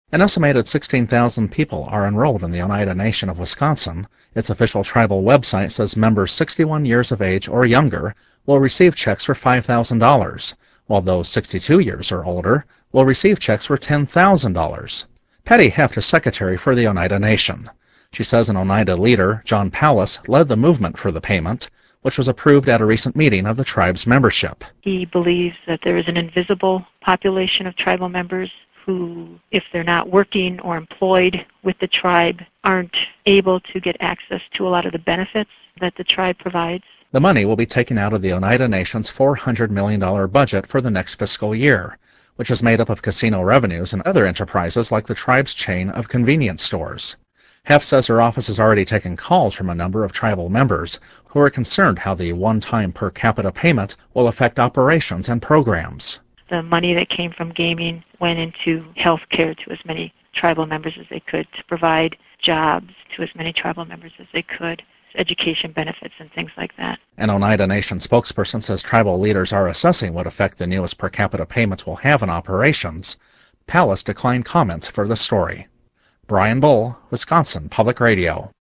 An estimated 16,000 people are enrolled in the Oneida Nation of Wisconsin. Its official tribal website says members 61 years of age or younger will receive checks for $5,000, while those 62 years or older will receive checks for $10,000. Patty Heft is secretary for the Oneida Nation. She says an Oneida leader, John Pallas, led the movement for the payment, which was approved at a recent meeting of the tribe's membership. He believes that there is an invisible population of tribal members who, if they're not working or employed with the tribe, aren't able to get access to a lot of the benefits that the tribe provides. The money will be taken out of the Oneida Nation's $400 million budget for the next fiscal year, which is made up of casino revenues and other enterprises like the tribe's chain of convenience stores. Heft says her office has already taken calls from a number of tribal members who are concerned how the one-time per capita payment will affect operations and programs. The money that came from gaming went into health care to as many tribal members as they could, to provide jobs to as many tribal members as they could, education benefits and things like that. An Oneida Nation spokesperson says tribal leaders are assessing what effect the newest per capita payments will have on operations. Pallas declined comments for the story. Brian Bull, Wisconsin Public Radio.